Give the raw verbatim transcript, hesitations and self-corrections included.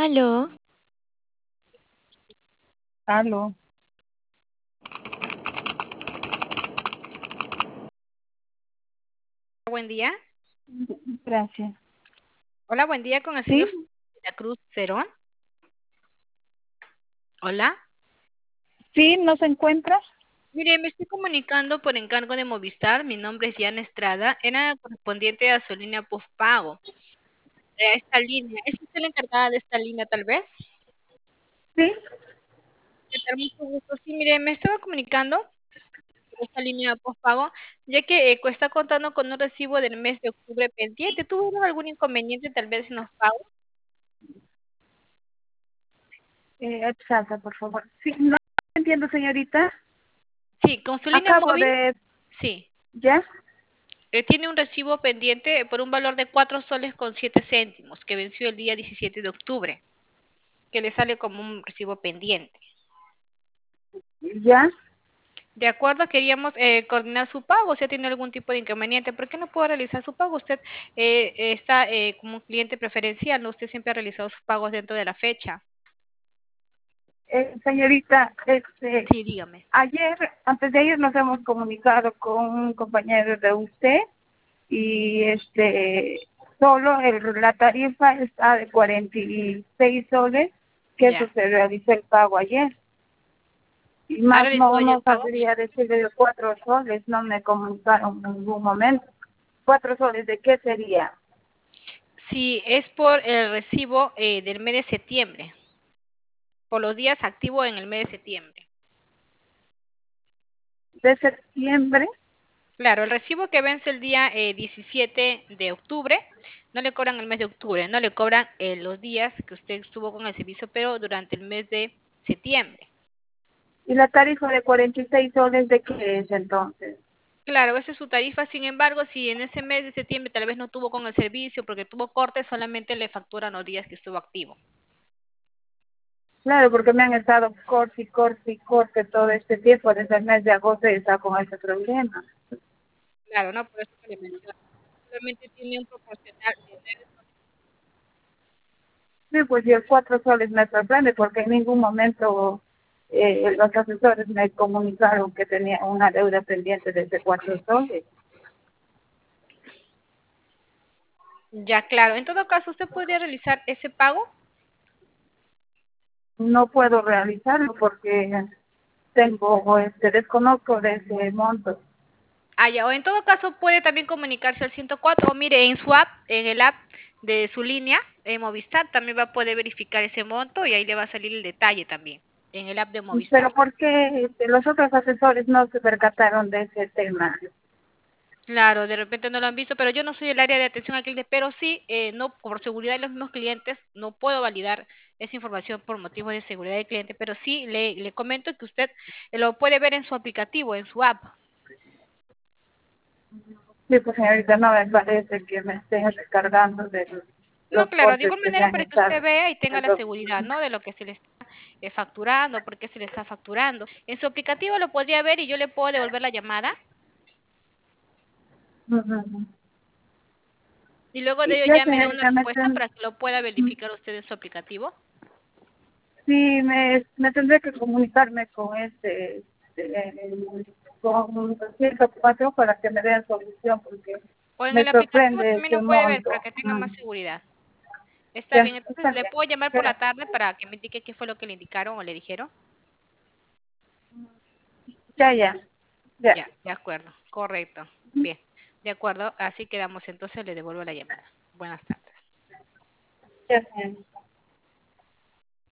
Aló, Aló, Buen día. gracias. Hola, buen día con el ¿Sí? señor de la Cruz Cerón. Hola. ¿Sí? ¿No se encuentra? Mire, me estoy comunicando por encargo de Movistar. Mi nombre es Diana Estrada. Era correspondiente a su línea postpago. A esta línea. ¿Es usted la encargada de esta línea, tal vez? Sí. ¿Qué tal? Mucho gusto. Sí, mire, me estaba comunicando por esta línea postpago, ya que eh, está contando con un recibo del mes de octubre pendiente. ¿Tuvo algún inconveniente, tal vez, en los pagos? Eh, exacto, por favor. Sí, no entiendo, señorita. Sí, con su línea Acabo móvil. de... Sí. ¿Ya? Eh, tiene un recibo pendiente por un valor de cuatro soles con siete céntimos que venció el día diecisiete de octubre, que le sale como un recibo pendiente. ¿Ya? De acuerdo, queríamos eh, coordinar su pago, si tiene algún tipo de inconveniente. ¿Por qué no puede realizar su pago? Usted eh, está eh, como un cliente preferencial, ¿no? Usted siempre ha realizado sus pagos dentro de la fecha. Eh, señorita, este, Sí, dígame. ayer, antes de ayer nos hemos comunicado con un compañero de usted y este, solo el, la tarifa está de cuarenta y seis soles, que eso Ya. se realizó el pago ayer. Y ¿Ha más realizado no, ya el no pago? sabría decirle de cuatro soles, no me comunicaron en ningún momento. ¿Cuatro soles de qué sería? Sí, es por el recibo eh, del mes de septiembre, por los días activos en el mes de septiembre. ¿De septiembre? Claro, el recibo que vence el día eh, diecisiete de octubre, no le cobran el mes de octubre, no le cobran eh, los días que usted estuvo con el servicio, pero durante el mes de septiembre. ¿Y la tarifa de cuarenta y seis soles de qué es entonces? Claro, esa es su tarifa, sin embargo, si en ese mes de septiembre tal vez no tuvo con el servicio porque tuvo corte, solamente le facturan los días que estuvo activo. Claro, porque me han estado corte y corte y corte todo este tiempo, desde el mes de agosto y está con ese problema. Claro, no, por eso que le menciono. Solamente tiene un proporcional de nueve. Sí, pues y el cuatro soles me sorprende porque en ningún momento eh, los asesores me comunicaron que tenía una deuda pendiente de ese cuatro soles. Ya, claro. En todo caso, ¿usted podría realizar ese pago? No puedo realizarlo porque tengo, este, desconozco de ese monto. Ah, ya, o en todo caso puede también comunicarse al ciento cuatro, o mire, en su app, en el app de su línea, en Movistar, también va a poder verificar ese monto y ahí le va a salir el detalle también, en el app de Pero Movistar. ¿por qué este, los otros asesores no se percataron de ese tema? Claro, de repente no lo han visto, pero yo no soy el área de atención al cliente, pero sí, eh, no, por seguridad de los mismos clientes, no puedo validar esa información por motivos de seguridad del cliente, pero sí le, le comento que usted eh, lo puede ver en su aplicativo, en su app. Sí, pues señorita, no me parece que me estén recargando de No, los claro, de cortes igual que me manera han para que usted estado. vea y tenga la Entonces, seguridad, ¿no? De lo que se le está eh, facturando, por qué se le está facturando. En su aplicativo lo podría ver y yo le puedo devolver la llamada ujú. y luego de Y ello ya ya me da una señorita, me respuesta ten- para que lo pueda verificar usted en su aplicativo. sí, me, me tendré que comunicarme con este, este, con ciento cuatro para que me den solución porque O en me el aplicativo sorprende también ese lo puede ver monto. para que tenga Mm. más seguridad. Está Ya, bien, entonces está le bien. puedo llamar por la Gracias. tarde para que me indique qué fue lo que le indicaron o le dijeron. Ya, ya, ya. Ya, de acuerdo, correcto. Bien, de acuerdo, así quedamos entonces, le devuelvo la llamada. Buenas tardes. Ya, señorita.